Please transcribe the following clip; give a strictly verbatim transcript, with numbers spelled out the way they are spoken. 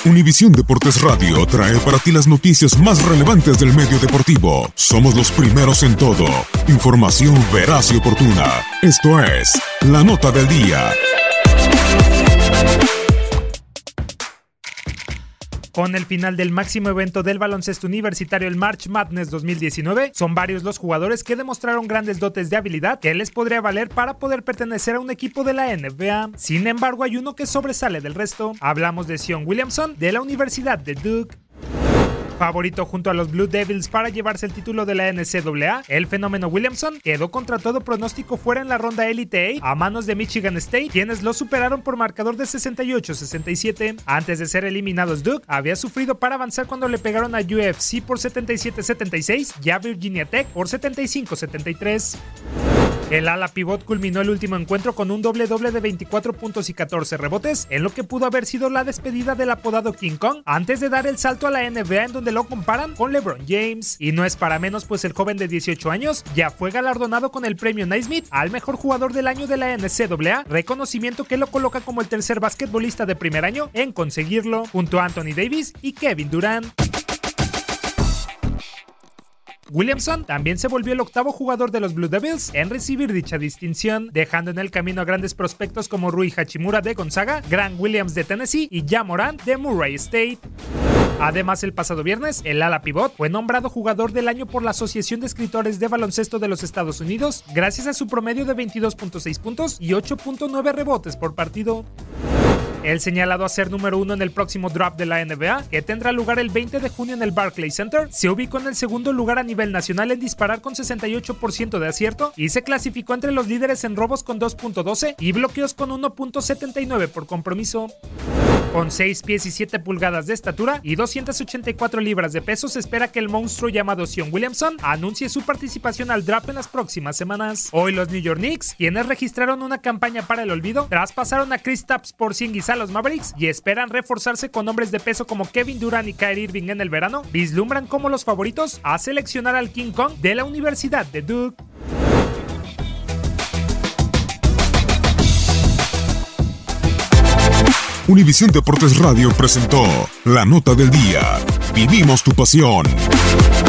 Univisión Deportes Radio trae para ti las noticias más relevantes del medio deportivo. Somos los primeros en todo. Información veraz y oportuna. Esto es La Nota del Día. Con el final del máximo evento del baloncesto universitario, el March Madness dos mil diecinueve, son varios los jugadores que demostraron grandes dotes de habilidad que les podría valer para poder pertenecer a un equipo de la N B A. Sin embargo, hay uno que sobresale del resto. Hablamos de Zion Williamson, de la Universidad de Duke. Favorito junto a los Blue Devils para llevarse el título de la N C A A, el fenómeno Williamson quedó contra todo pronóstico fuera en la ronda Elite A a manos de Michigan State, quienes lo superaron por marcador de sesenta y ocho a sesenta y siete. Antes de ser eliminados, Duke había sufrido para avanzar cuando le pegaron a U F C por setenta y siete a setenta y seis y a Virginia Tech por setenta y cinco a setenta y tres. El ala pivot culminó el último encuentro con un doble doble de veinticuatro puntos y catorce rebotes, en lo que pudo haber sido la despedida del apodado King Kong, antes de dar el salto a la N B A, en donde lo comparan con LeBron James. Y no es para menos, pues el joven de dieciocho años ya fue galardonado con el premio Naismith al mejor jugador del año de la N C A A, reconocimiento que lo coloca como el tercer basquetbolista de primer año en conseguirlo, junto a Anthony Davis y Kevin Durant. Williamson también se volvió el octavo jugador de los Blue Devils en recibir dicha distinción, dejando en el camino a grandes prospectos como Rui Hachimura de Gonzaga, Grant Williams de Tennessee y Ja Morant de Murray State. Además, el pasado viernes, el ala pivot fue nombrado jugador del año por la Asociación de Escritores de Baloncesto de los Estados Unidos, gracias a su promedio de veintidós punto seis puntos y ocho punto nueve rebotes por partido. El señalado a ser número uno en el próximo draft de la N B A, que tendrá lugar el veinte de junio en el Barclays Center, se ubicó en el segundo lugar a nivel nacional en disparar con sesenta y ocho por ciento de acierto y se clasificó entre los líderes en robos con dos punto doce y bloqueos con uno punto setenta y nueve por compromiso. Con seis pies y siete pulgadas de estatura y doscientas ochenta y cuatro libras de peso, se espera que el monstruo llamado Zion Williamson anuncie su participación al draft en las próximas semanas. Hoy los New York Knicks, quienes registraron una campaña para el olvido, traspasaron a Kristaps Porzingis a los Mavericks y esperan reforzarse con hombres de peso como Kevin Durant y Kyrie Irving en el verano, vislumbran como los favoritos a seleccionar al King Kong de la Universidad de Duke. Univisión Deportes Radio presentó La Nota del Día. Vivimos tu pasión.